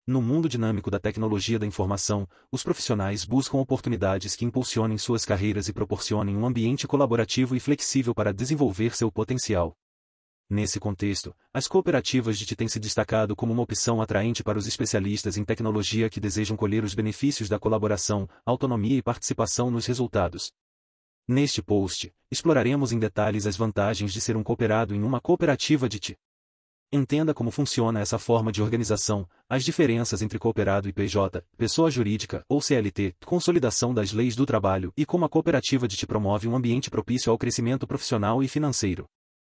No mundo dinâmico da tecnologia da informação, os profissionais buscam oportunidades que impulsionem suas carreiras e proporcionem um ambiente colaborativo e flexível para desenvolver seu potencial. Nesse contexto, as cooperativas de TI têm se destacado como uma opção atraente para os especialistas em tecnologia que desejam colher os benefícios da colaboração, autonomia e participação nos resultados. Neste post, exploraremos em detalhes as vantagens de ser um cooperado em uma cooperativa de TI. Entenda como funciona essa forma de organização, as diferenças entre cooperado e PJ, pessoa jurídica ou CLT, consolidação das leis do trabalho e como a cooperativa de TI promove um ambiente propício ao crescimento profissional e financeiro.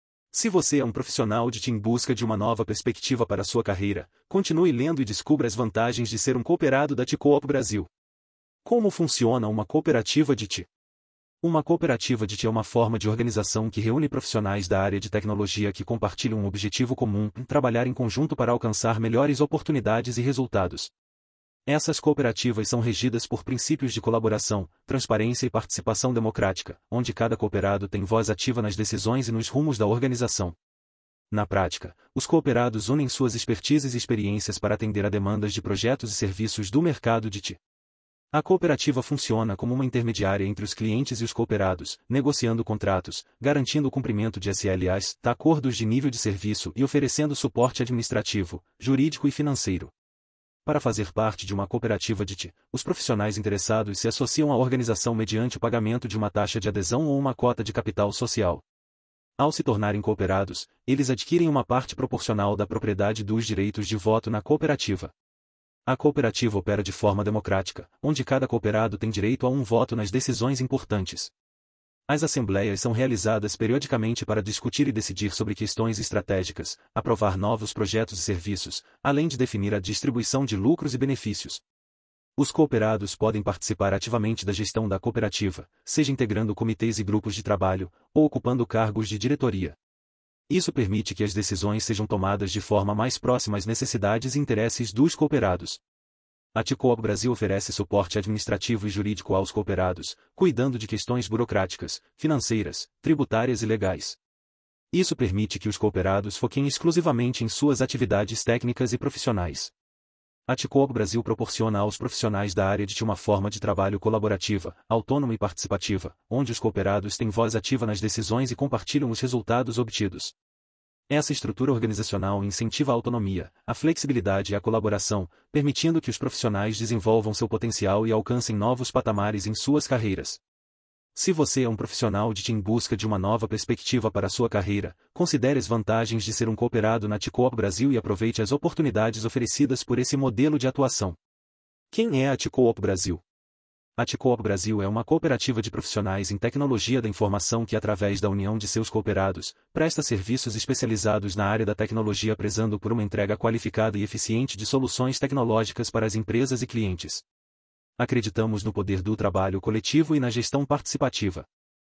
Se você é um profissional de TI em busca de uma nova perspectiva para sua carreira, continue lendo e descubra as vantagens de ser um cooperado da TI Coop Brasil. Como funciona uma cooperativa de TI? Uma cooperativa de TI é uma forma de organização que reúne profissionais da área de tecnologia que compartilham um objetivo comum, trabalhar em conjunto para alcançar melhores oportunidades e resultados. Essas cooperativas são regidas por princípios de colaboração, transparência e participação democrática, onde cada cooperado tem voz ativa nas decisões e nos rumos da organização. Na prática, os cooperados unem suas expertises e experiências para atender a demandas de projetos e serviços do mercado de TI. A cooperativa funciona como uma intermediária entre os clientes e os cooperados, negociando contratos, garantindo o cumprimento de SLAs, acordos de nível de serviço e oferecendo suporte administrativo, jurídico e financeiro. Para fazer parte de uma cooperativa de TI, os profissionais interessados se associam à organização mediante o pagamento de uma taxa de adesão ou uma cota de capital social. Ao se tornarem cooperados, eles adquirem uma parte proporcional da propriedade dos direitos de voto na cooperativa. A cooperativa opera de forma democrática, onde cada cooperado tem direito a um voto nas decisões importantes. As assembleias são realizadas periodicamente para discutir e decidir sobre questões estratégicas, aprovar novos projetos e serviços, além de definir a distribuição de lucros e benefícios. Os cooperados podem participar ativamente da gestão da cooperativa, seja integrando comitês e grupos de trabalho, ou ocupando cargos de diretoria. Isso permite que as decisões sejam tomadas de forma mais próxima às necessidades e interesses dos cooperados. A TI Coop Brasil oferece suporte administrativo e jurídico aos cooperados, cuidando de questões burocráticas, financeiras, tributárias e legais. Isso permite que os cooperados foquem exclusivamente em suas atividades técnicas e profissionais. A TI Coop Brasil proporciona aos profissionais da área de TI uma forma de trabalho colaborativa, autônoma e participativa, onde os cooperados têm voz ativa nas decisões e compartilham os resultados obtidos. Essa estrutura organizacional incentiva a autonomia, a flexibilidade e a colaboração, permitindo que os profissionais desenvolvam seu potencial e alcancem novos patamares em suas carreiras. Se você é um profissional de TI em busca de uma nova perspectiva para a sua carreira, considere as vantagens de ser um cooperado na TI Coop Brasil e aproveite as oportunidades oferecidas por esse modelo de atuação. Quem é a TI Coop Brasil? A TI Coop Brasil é uma cooperativa de profissionais em tecnologia da informação que, através da união de seus cooperados, presta serviços especializados na área da tecnologia, prezando por uma entrega qualificada e eficiente de soluções tecnológicas para as empresas e clientes. Acreditamos no poder do trabalho coletivo e na gestão participativa.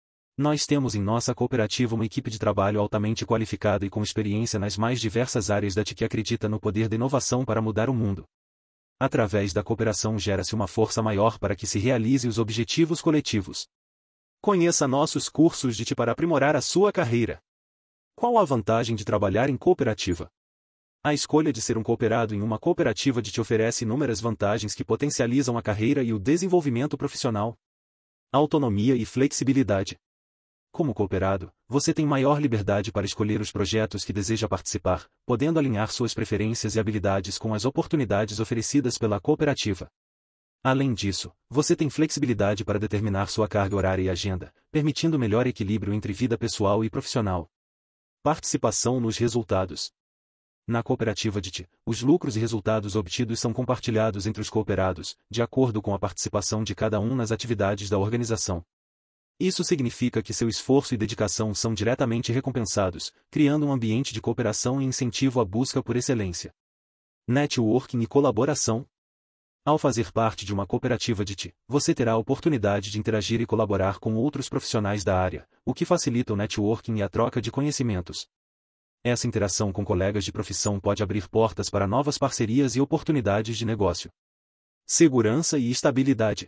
Nós temos em nossa cooperativa uma equipe de trabalho altamente qualificada e com experiência nas mais diversas áreas da TI que acredita no poder da inovação para mudar o mundo. Através da cooperação gera-se uma força maior para que se realize os objetivos coletivos. Conheça nossos cursos de TI para aprimorar a sua carreira. Qual a vantagem de trabalhar em cooperativa? A escolha de ser um cooperado em uma cooperativa de TI oferece inúmeras vantagens que potencializam a carreira e o desenvolvimento profissional. Autonomia e flexibilidade. Como cooperado, você tem maior liberdade para escolher os projetos que deseja participar, podendo alinhar suas preferências e habilidades com as oportunidades oferecidas pela cooperativa. Além disso, você tem flexibilidade para determinar sua carga horária e agenda, permitindo melhor equilíbrio entre vida pessoal e profissional. Participação nos resultados. Na cooperativa de TI, os lucros e resultados obtidos são compartilhados entre os cooperados, de acordo com a participação de cada um nas atividades da organização. Isso significa que seu esforço e dedicação são diretamente recompensados, criando um ambiente de cooperação e incentivo à busca por excelência. Networking e colaboração. Ao fazer parte de uma cooperativa de TI, você terá a oportunidade de interagir e colaborar com outros profissionais da área, o que facilita o networking e a troca de conhecimentos. Essa interação com colegas de profissão pode abrir portas para novas parcerias e oportunidades de negócio. Segurança e estabilidade.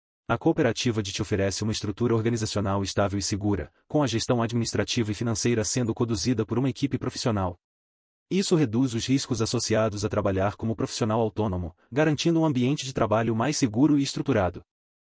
A cooperativa de TI oferece uma estrutura organizacional estável e segura, com a gestão administrativa e financeira sendo conduzida por uma equipe profissional. Isso reduz os riscos associados a trabalhar como profissional autônomo, garantindo um ambiente de trabalho mais seguro e estruturado.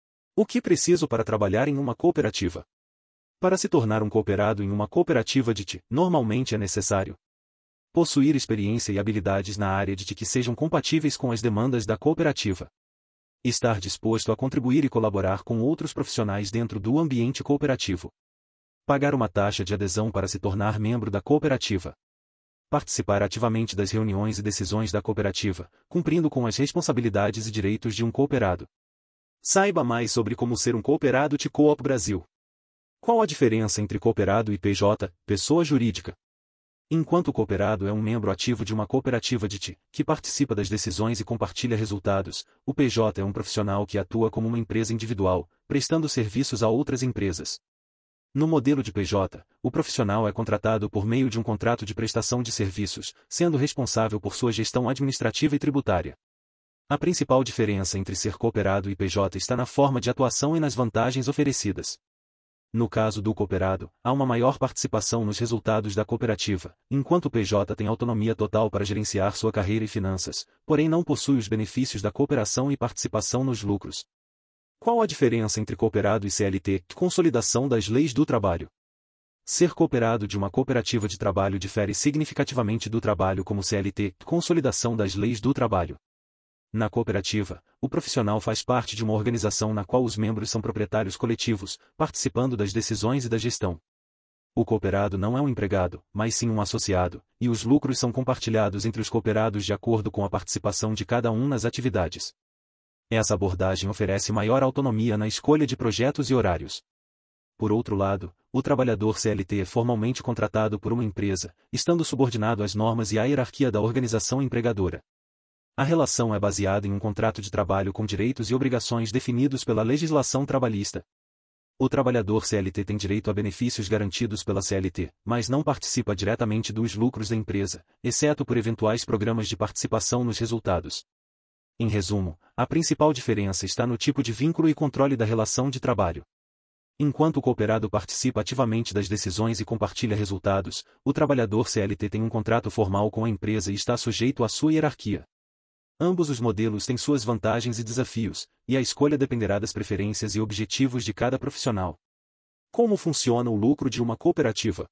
O que preciso para trabalhar em uma cooperativa? Para se tornar um cooperado em uma cooperativa de TI, normalmente é necessário possuir experiência e habilidades na área de TI que sejam compatíveis com as demandas da cooperativa. Estar disposto a contribuir e colaborar com outros profissionais dentro do ambiente cooperativo. Pagar uma taxa de adesão para se tornar membro da cooperativa. Participar ativamente das reuniões e decisões da cooperativa, cumprindo com as responsabilidades e direitos de um cooperado. Saiba mais sobre como ser um cooperado TI Coop Brasil. Qual a diferença entre cooperado e PJ, pessoa jurídica? Enquanto o cooperado é um membro ativo de uma cooperativa de TI, que participa das decisões e compartilha resultados, o PJ é um profissional que atua como uma empresa individual, prestando serviços a outras empresas. No modelo de PJ, o profissional é contratado por meio de um contrato de prestação de serviços, sendo responsável por sua gestão administrativa e tributária. A principal diferença entre ser cooperado e PJ está na forma de atuação e nas vantagens oferecidas. No caso do cooperado, há uma maior participação nos resultados da cooperativa, enquanto o PJ tem autonomia total para gerenciar sua carreira e finanças, porém não possui os benefícios da cooperação e participação nos lucros. Qual a diferença entre cooperado e CLT? Consolidação das leis do trabalho. Ser cooperado de uma cooperativa de trabalho difere significativamente do trabalho como CLT, consolidação das leis do trabalho. Na cooperativa, o profissional faz parte de uma organização na qual os membros são proprietários coletivos, participando das decisões e da gestão. O cooperado não é um empregado, mas sim um associado, e os lucros são compartilhados entre os cooperados de acordo com a participação de cada um nas atividades. Essa abordagem oferece maior autonomia na escolha de projetos e horários. Por outro lado, o trabalhador CLT é formalmente contratado por uma empresa, estando subordinado às normas e à hierarquia da organização empregadora. A relação é baseada em um contrato de trabalho com direitos e obrigações definidos pela legislação trabalhista. O trabalhador CLT tem direito a benefícios garantidos pela CLT, mas não participa diretamente dos lucros da empresa, exceto por eventuais programas de participação nos resultados. Em resumo, a principal diferença está no tipo de vínculo e controle da relação de trabalho. Enquanto o cooperado participa ativamente das decisões e compartilha resultados, o trabalhador CLT tem um contrato formal com a empresa e está sujeito à sua hierarquia. Ambos os modelos têm suas vantagens e desafios, e a escolha dependerá das preferências e objetivos de cada profissional. Como funciona o lucro de uma cooperativa?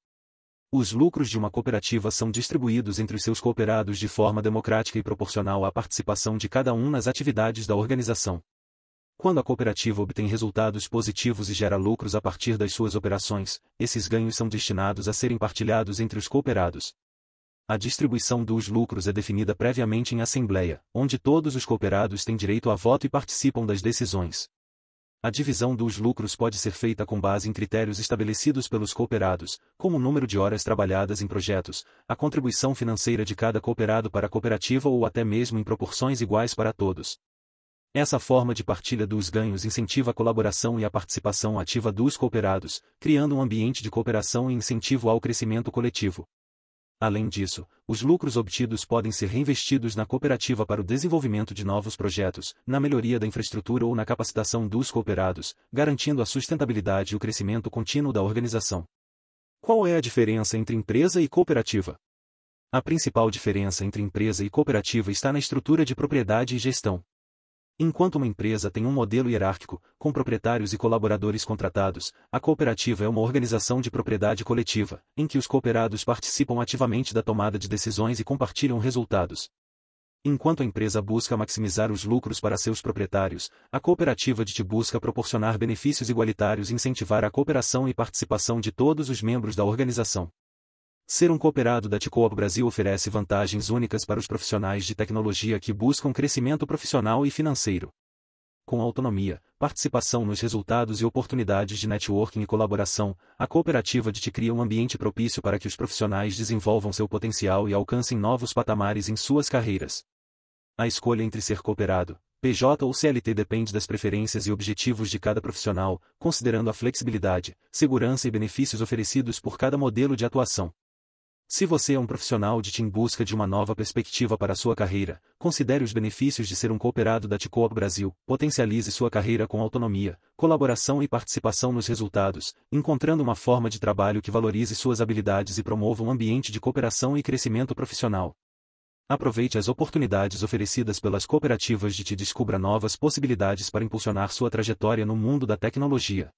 Os lucros de uma cooperativa são distribuídos entre os seus cooperados de forma democrática e proporcional à participação de cada um nas atividades da organização. Quando a cooperativa obtém resultados positivos e gera lucros a partir das suas operações, esses ganhos são destinados a serem partilhados entre os cooperados. A distribuição dos lucros é definida previamente em assembleia, onde todos os cooperados têm direito a voto e participam das decisões. A divisão dos lucros pode ser feita com base em critérios estabelecidos pelos cooperados, como o número de horas trabalhadas em projetos, a contribuição financeira de cada cooperado para a cooperativa ou até mesmo em proporções iguais para todos. Essa forma de partilha dos ganhos incentiva a colaboração e a participação ativa dos cooperados, criando um ambiente de cooperação e incentivo ao crescimento coletivo. Além disso, os lucros obtidos podem ser reinvestidos na cooperativa para o desenvolvimento de novos projetos, na melhoria da infraestrutura ou na capacitação dos cooperados, garantindo a sustentabilidade e o crescimento contínuo da organização. Qual é a diferença entre empresa e cooperativa? A principal diferença entre empresa e cooperativa está na estrutura de propriedade e gestão. Enquanto uma empresa tem um modelo hierárquico, com proprietários e colaboradores contratados, a cooperativa é uma organização de propriedade coletiva, em que os cooperados participam ativamente da tomada de decisões e compartilham resultados. Enquanto a empresa busca maximizar os lucros para seus proprietários, a cooperativa de TI busca proporcionar benefícios igualitários e incentivar a cooperação e participação de todos os membros da organização. Ser um cooperado da TI Coop Brasil oferece vantagens únicas para os profissionais de tecnologia que buscam crescimento profissional e financeiro. Com autonomia, participação nos resultados e oportunidades de networking e colaboração, a cooperativa de TI cria um ambiente propício para que os profissionais desenvolvam seu potencial e alcancem novos patamares em suas carreiras. A escolha entre ser cooperado, PJ ou CLT depende das preferências e objetivos de cada profissional, considerando a flexibilidade, segurança e benefícios oferecidos por cada modelo de atuação. Se você é um profissional de TI em busca de uma nova perspectiva para a sua carreira, considere os benefícios de ser um cooperado da TI Coop Brasil. Potencialize sua carreira com autonomia, colaboração e participação nos resultados, encontrando uma forma de trabalho que valorize suas habilidades e promova um ambiente de cooperação e crescimento profissional. Aproveite as oportunidades oferecidas pelas cooperativas de TI e descubra novas possibilidades para impulsionar sua trajetória no mundo da tecnologia.